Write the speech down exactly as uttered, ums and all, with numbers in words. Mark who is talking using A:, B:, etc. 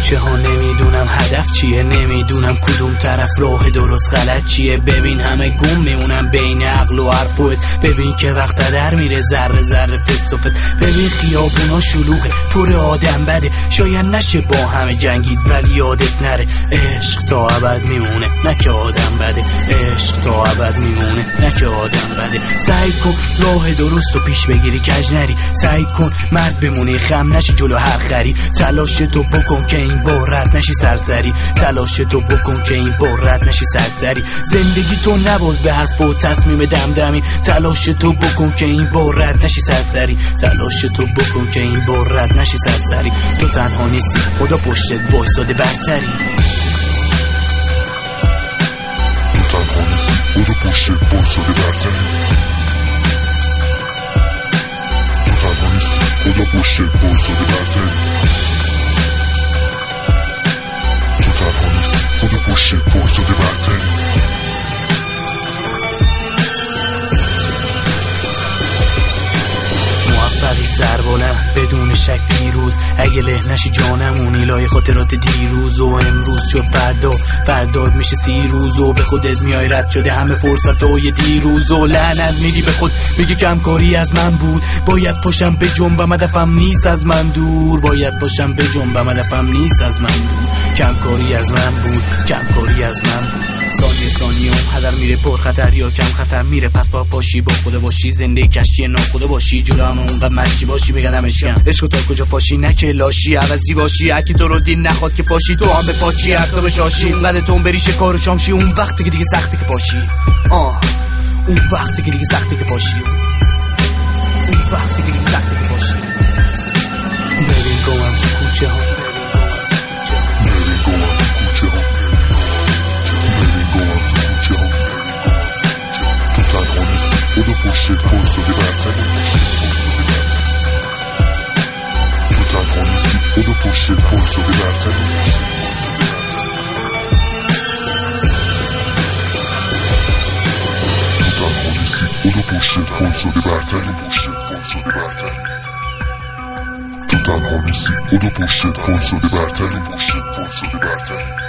A: کوچه ها نمیدونم هدف چیه، نمیدونم کدوم طرف راه درست غلط چیه. ببین همه گم میمونم بین عقل و حرف و حس، ببین که وقت در میره ذره ذره پس و پس. ببین خیابونا شلوغه پر آدم بده، شاید نشه با همه جنگید ولی یادت نره عشق تا ابد میمونه نه که آدم بده، عشق تا ابد میمونه نه که آدم بده. سعی کن راه درست رو پیش بگیری کج نری، سعی کن مرد بمونی خم نشی جلو هر خری. تلاش تو بکن که این بار رد نشی سرسری، تلاش تو بکن که این بار رد نشی سرسری. زندگی تو نباز به حرف و تصمیم دمدمی، تلاش تو بکن که این بار رد نشی سرسری، تلاش تو بکن که این بار رد نشی سرسری. تو تنها نیستی خدا پشتت وایساده برتری،
B: تو تنها نیستی خدا پشتت وایساده برتری، تو تنها نیستی خدا پشتت وایساده برتری، تو تنها نیستی خدا پشتت وایساده برتری.
A: موفقی سربلند بدون شک پیروز، اگه له نشی جانمونی لای خاطرات دیروز و امروز. چو فردا فرداد میشه سی روز و به خودت میای رد شده همه فرصتای دیروز و لعنت میدی به خود میگی کمکاری از من بود. باید پاشم به جنبم هدفم نیست از من دور، باید پاشم به جنبم هدفم نیست از من دور. کمکاری از من بود، کمکاری از من بود. ثانیه ثانیه هم هدر میره پر خطر یا کم خطر میره، پس با پاشی با خدا باشی زنده کشتی ناخدا باشی. جلو هم اونقدر مشی باشی بگن همشیم عشق تا کجا پاشی نکه لاشی عوضی باشی. اگه تو رو دین نخواد که پاشی تو هم به پاچی حساب شاشی. اینقدر تون بری شکار و شامشی اون وقتی که دیگه سخته که پاشی، آه اون وقتی که دیگه سخته که پاشی، اون وقتی که دیگه سخته که پاشی. ببین گوام تو کوچه ها،
B: ببین گوام تو کوچه ها، تو تنها نیستی خدا پشتت وایساده برتری، تو تنها نیستی خدا پشتت وایساده برتری، تو تنها نیستی خدا پشتت وایساده برتری، تو تنها نیستی خدا پشتت وایساده برتری،